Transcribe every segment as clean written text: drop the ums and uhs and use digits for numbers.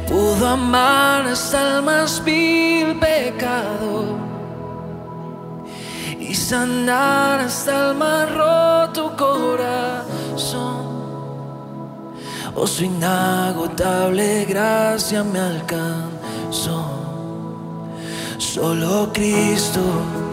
pudo amar hasta el más vil pecado y sanar hasta el más roto corazón. Oh, su inagotable gracia me alcanzó. Solo Cristo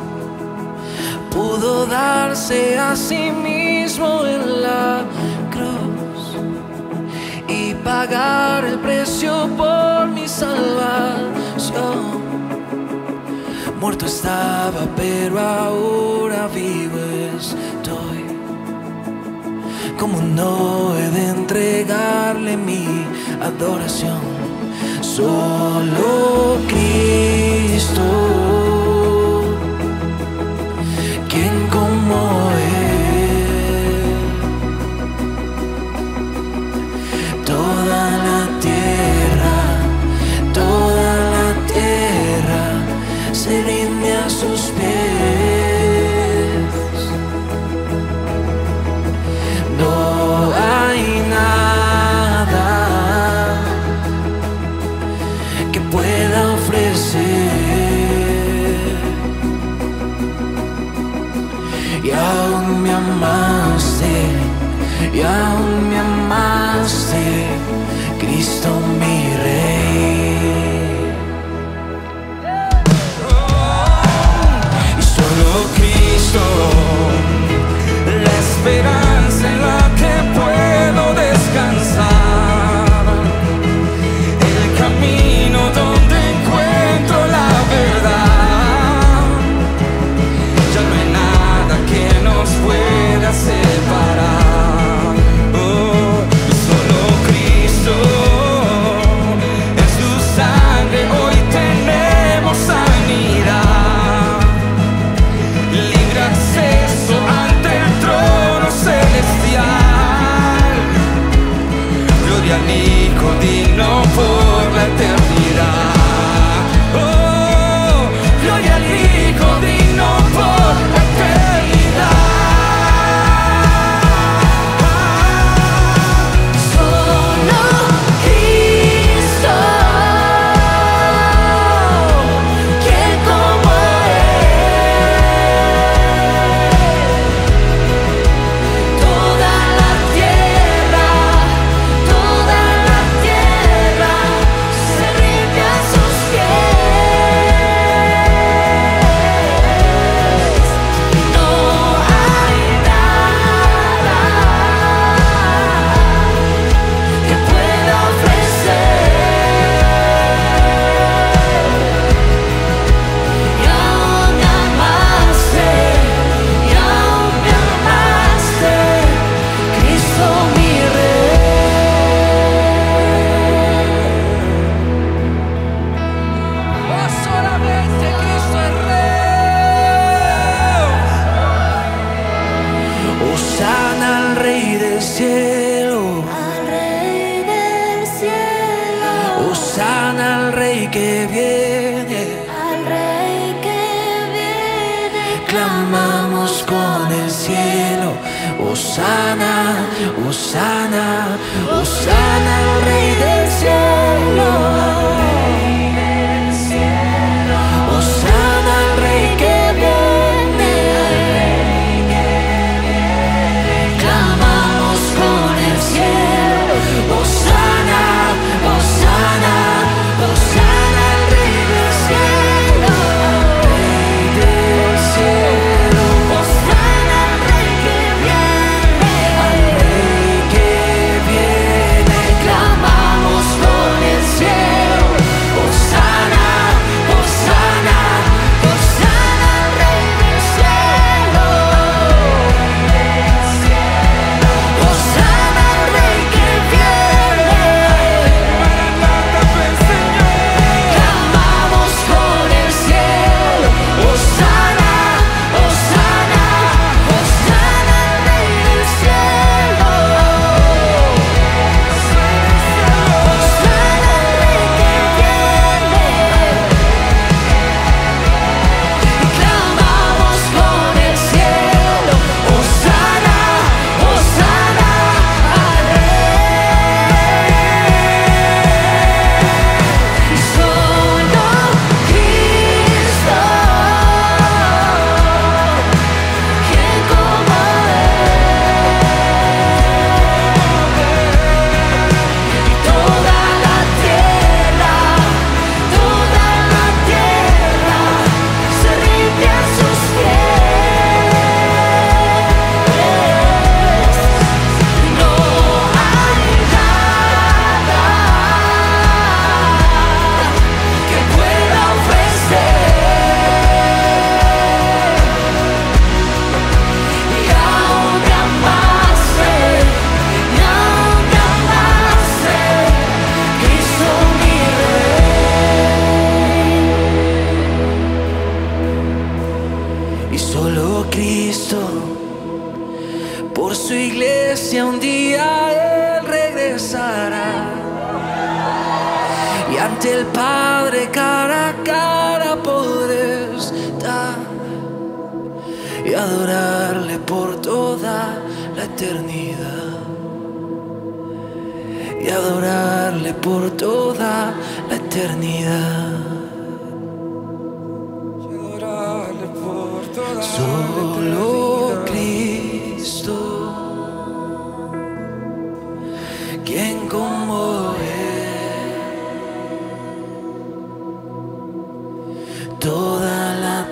pudo darse a sí mismo en la cruz y pagar el precio por mi salvación. Muerto estaba, pero ahora vivo estoy. ¿Cómo no he de entregarle mi adoración? Solo Cristo, quien como Él, toda la tierra se rinde a sus pies. No hay nada que pueda ofrecer, y aún me amaste, y aún me amaste, Cristo mi Rey. Y solo Cristo, la esperanza en la que puedo descansar, el camino donde encuentro la verdad. Ya no hay nada que nos pueda separar. Oh, solo Cristo, en su sangre hoy tenemos sanidad, libre acceso ante el trono celestial. Gloria al Hijo digno por la eternidad. Oh, gloria al Hijo digno por la eternidad. Solo Cristo, quien como Él, toda la tierra se rinde a sus pies. No hay nada que pueda ofrecer, y aún me amaste, Cristo mi Rey. Oh, solamente Cristo es Rey. Hosana al Rey del cielo, Al Rey del cielo, hosana al Rey que viene. al Rey que viene, Clamamos con el cielo, hosana, hosana, hosana al Rey del cielo. Hosana al Rey que viene. Clamamos con el cielo, hosana, hosana, hosana al Rey del cielo. Rey del cielo, hosana al Rey que viene, al Rey que viene. Clamamos ante el Padre cara a cara podré estar y adorarle por toda la eternidad, y adorarle por toda la eternidad. Solo Cristo, quien como Él, toda la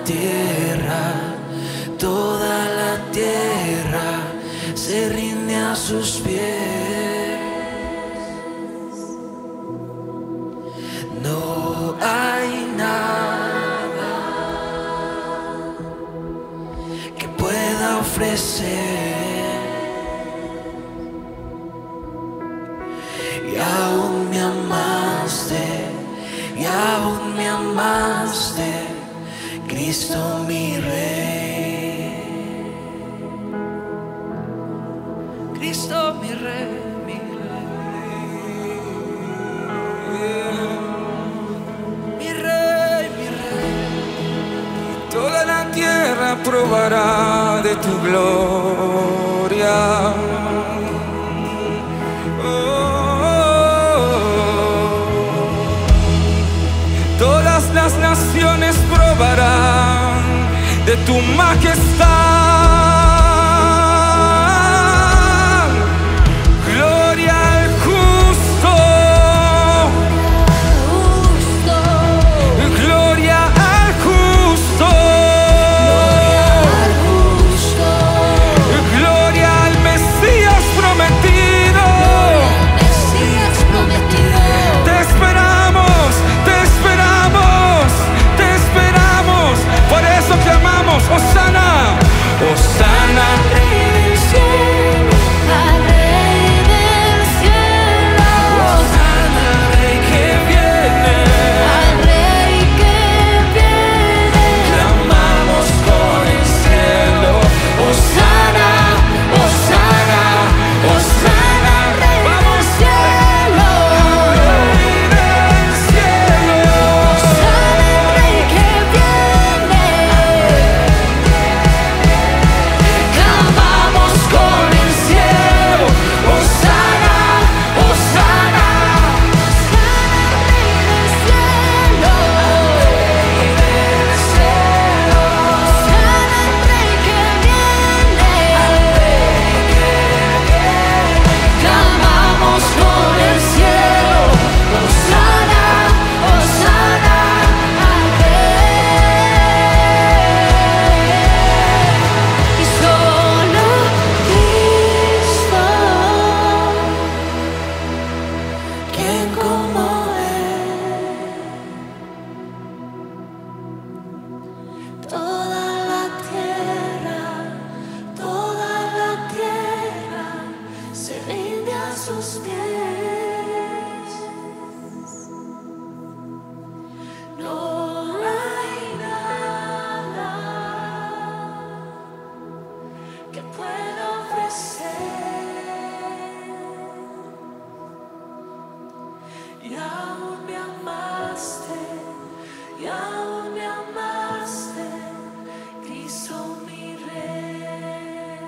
tierra se rinde a sus pies. No hay nada que pueda ofrecer, y aún me amaste, Cristo mi Rey, Cristo mi Rey, mi Rey, mi Rey. Toda la tierra probará de tu gloria. Todas las naciones probarán de tu majestad. Gloria al justo. Gloria al justo. Gloria al Mesías prometido. Te esperamos, te esperamos, te esperamos. Por eso clamamos, Hosana, Hosana, Rey del cielo. Al Rey del cielo, Hosana, Rey que viene. al Rey que viene. Clamamos con el cielo, Hosana, Hosana, Hosana. Vamos cielo, Rey del cielo. al Rey que viene. Clamamos con el cielo, Hosana, Hosana. Clamamos con el cielo, Hosana, Hosana al Rey. Y solo Cristo, Quien como toda la tierra se rinde a sus pies. No hay nada que pueda ofrecer, y aún me amaste, Cristo mi Rey.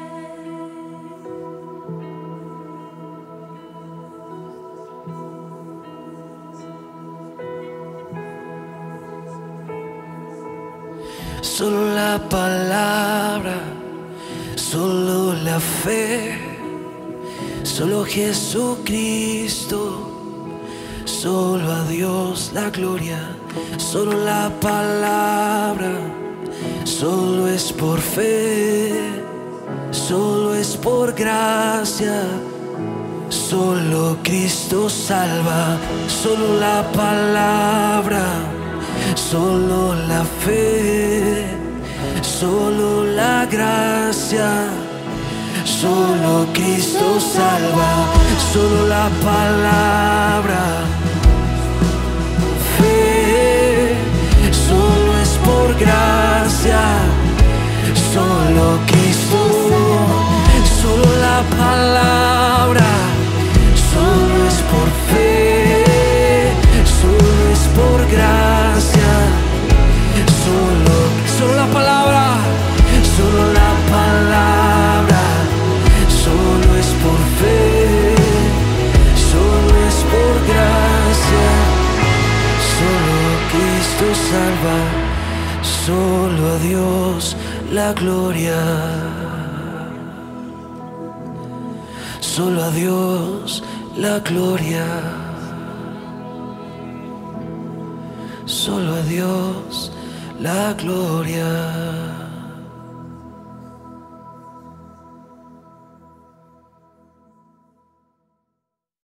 solo la palabra, solo la fe, solo Jesucristo, solo a Dios la gloria, solo la palabra, solo es por fe, solo es por gracia, solo Cristo salva, solo la palabra, solo la fe, solo la gracia, solo Cristo salva, solo la palabra, fe, solo es por gracia, solo Cristo, solo la palabra, solo es por fe, solo Cristo salva, solo a Dios la gloria. Solo a Dios la gloria. Solo a Dios la gloria.